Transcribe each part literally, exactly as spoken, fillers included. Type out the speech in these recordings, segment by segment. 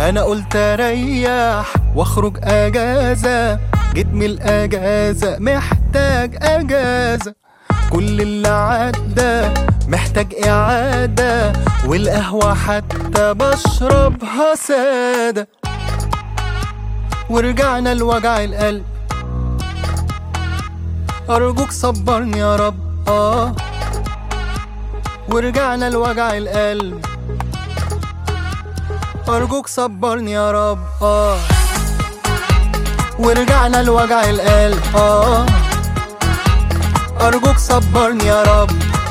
انا قلت اريح واخرج اجازة، جيت من الاجازة محتاج اجازة. كل اللي عدى محتاج اعادة، والقهوة حتى بشربها سادة. ورجعنا لوجع القلب، ارجوك صبرني يا رب. اه ورجعنا لوجع القلب، ارجوك صبرني يا رب. اه ورجعنا لوجع القلب، اه ارجوك صبرني يا رب.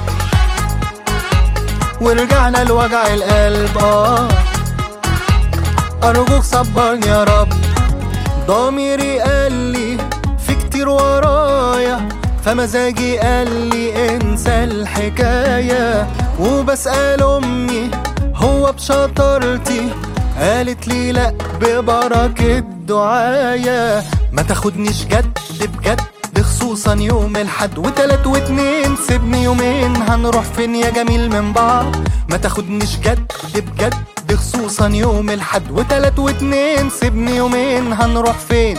ورجعنا لوجع القلب، اه ارجوك صبرني يا رب. ضميري قال لي في كتير ورايا، فمزاجي قال لي انسى الحكاية. وبسأل امي هو بشطارتي، قالت لي لا ببركة دعايا. ما تاخدنيش جد بجد، خصوصا يوم الحد وتلات واتنين، سيبني يومين هنروح فين يا جميل من بعض. ما تاخدنيش جد بجد، خصوصا يوم الحد وتلات واتنين، سيبني يومين هنروح فين.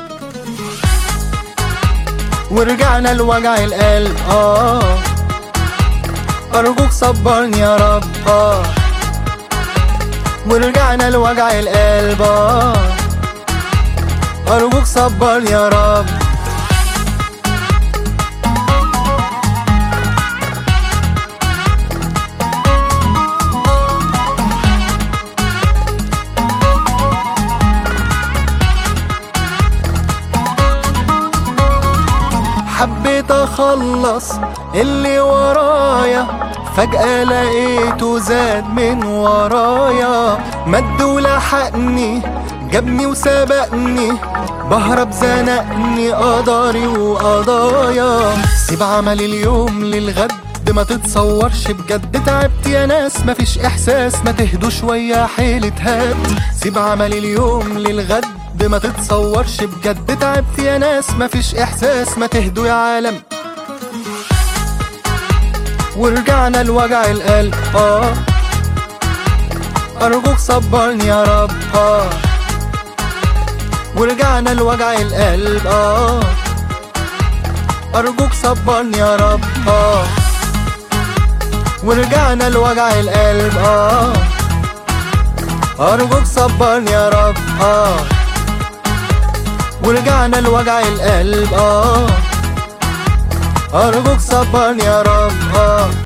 ورجعنا لوجع القلب، اه ارجوك صبرني يا رب. اه ورجعنا لوجع القلب، اه ارجوك صبرني يا رب. حبيت اخلص اللي ورايا، فجأة لقيته زاد من ورايا. مد ولحقني جابني وسبقني، بهرب زنقني قدري وقضايا. سيب عمل اليوم للغد، ما تتصورش بجد. تعبت يا ناس مفيش احساس، ما تهدوا شوية حيلة هاد. سيب عمل اليوم للغد، ما تتصورش بجد. تعبت يا ناس مفيش احساس، ما تهدوا يا عالم. ورجعنا لوجع القلب، اه ارجوك صبرني يا رب. اه ورجعنا لوجع القلب، اه ارجوك صبرني يا رب. اه ورجعنا لوجع القلب، اه ارجوك صبرني يا رب. اه ورجعنا لوجع القلب، اه ارجوك صبرني يا رب. اه